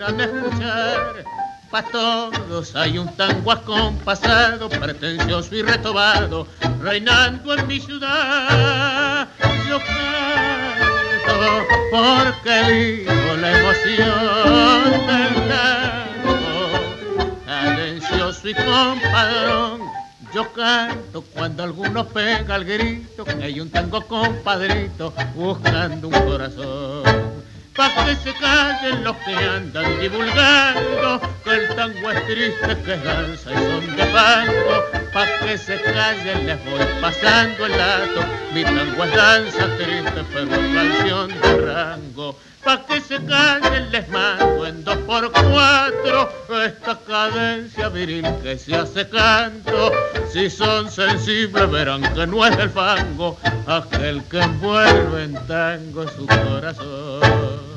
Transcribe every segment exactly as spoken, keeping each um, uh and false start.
quieran escuchar. Pa' todos hay un tango acompasado, pretencioso y retobado, reinando en mi ciudad. Yo canto porque vivo la emoción del tango, cadencioso y compadrón. Yo canto cuando alguno pega el grito, que hay un tango compadrito buscando un corazón. Pa' que se callen los que andan divulgando que el tango es triste, que es danza y son de fango. Pa' que se callen les voy pasando el dato, mi tango es danza triste pero es canción de rango. Pa' que se callen les mando en dos por cuatro esta cadencia viril que se hace canto. Si son sensibles verán que no es del fango aquel que envuelve en tango su corazón.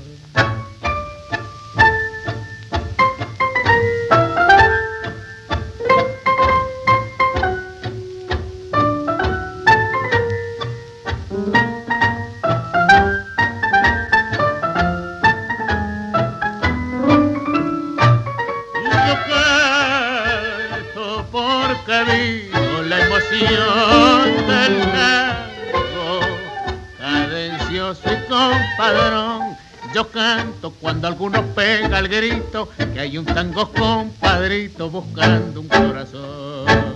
Del tango, cadencioso y compadrón. Yo canto cuando alguno pega el grito, que hay un tango compadrito buscando un corazón.